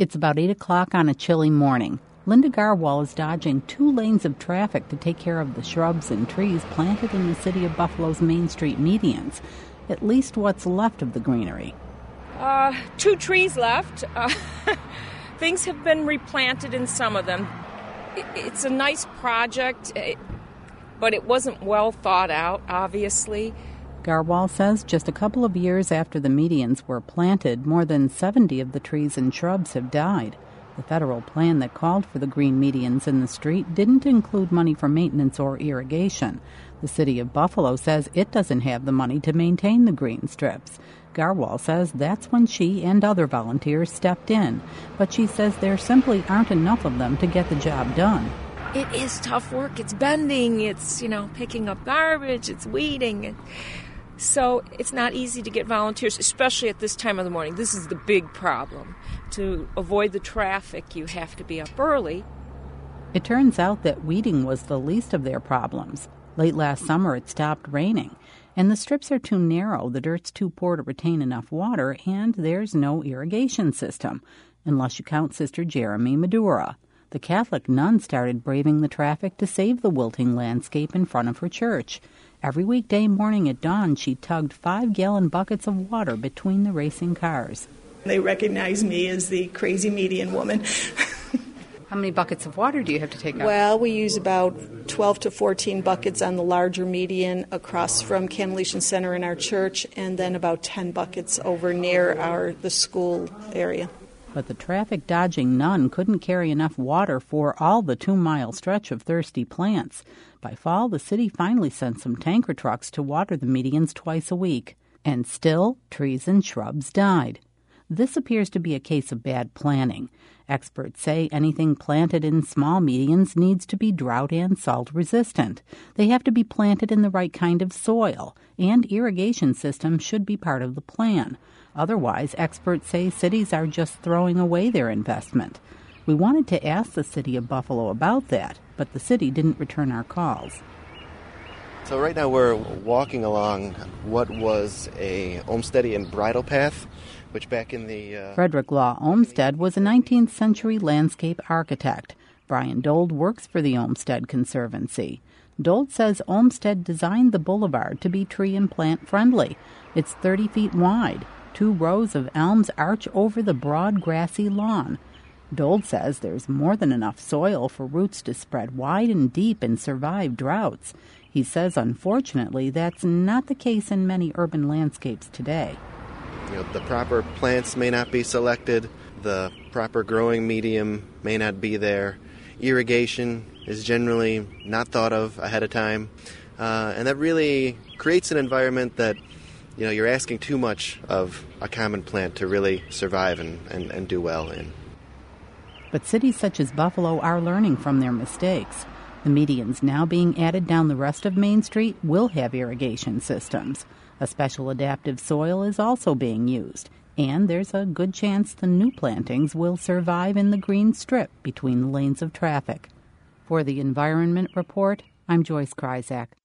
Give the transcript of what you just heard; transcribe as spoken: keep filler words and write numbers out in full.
It's about eight o'clock on a chilly morning. Linda Garwal is dodging two lanes of traffic to take care of the shrubs and trees planted in the City of Buffalo's Main Street medians, at least what's left of the greenery. Uh, two trees left. Uh, things have been replanted in some of them. It's a nice project, but it wasn't well thought out, obviously. Garwal says just a couple of years after the medians were planted, more than seventy of the trees and shrubs have died. The federal plan that called for the green medians in the street didn't include money for maintenance or irrigation. The City of Buffalo says it doesn't have the money to maintain the green strips. Garwal says that's when she and other volunteers stepped in, but she says there simply aren't enough of them to get the job done. It is tough work. It's bending, it's, you know, picking up garbage, it's weeding. So it's not easy to get volunteers, especially at this time of the morning. This is the big problem. To avoid the traffic, you have to be up early. It turns out that weeding was the least of their problems. Late last summer, it stopped raining, and the strips are too narrow, the dirt's too poor to retain enough water, and there's no irrigation system, unless you count Sister Jeremy Madura. The Catholic nun started braving the traffic to save the wilting landscape in front of her church. Every weekday morning at dawn, she tugged five-gallon buckets of water between the racing cars. They recognize me as the crazy median woman. How many buckets of water do you have to take out? Well, we use about twelve to fourteen buckets on the larger median across from Camelician Center in our church, and then about ten buckets over near our the school area. But the traffic-dodging nun couldn't carry enough water for all the two-mile stretch of thirsty plants. By fall, the city finally sent some tanker trucks to water the medians twice a week. And still, trees and shrubs died. This appears to be a case of bad planning. Experts say anything planted in small medians needs to be drought and salt resistant. They have to be planted in the right kind of soil, and irrigation systems should be part of the plan. Otherwise, experts say cities are just throwing away their investment. We wanted to ask the City of Buffalo about that, but the city didn't return our calls. So right now we're walking along what was a Olmstedian bridle path, which back in the... Uh... Frederick Law Olmsted was a nineteenth century landscape architect. Brian Dold works for the Olmsted Conservancy. Dold says Olmsted designed the boulevard to be tree and plant friendly. It's thirty feet wide. Two rows of elms arch over the broad grassy lawn. Dold says there's more than enough soil for roots to spread wide and deep and survive droughts. He says, unfortunately, that's not the case in many urban landscapes today. You know, the proper plants may not be selected. The proper growing medium may not be there. Irrigation is generally not thought of ahead of time. Uh, and that really creates an environment that, you know, you're asking too much of a common plant to really survive and, and, and do well in. But cities such as Buffalo are learning from their mistakes. The medians now being added down the rest of Main Street will have irrigation systems. A special adaptive soil is also being used, and there's a good chance the new plantings will survive in the green strip between the lanes of traffic. For the Environment Report, I'm Joyce Kryzak.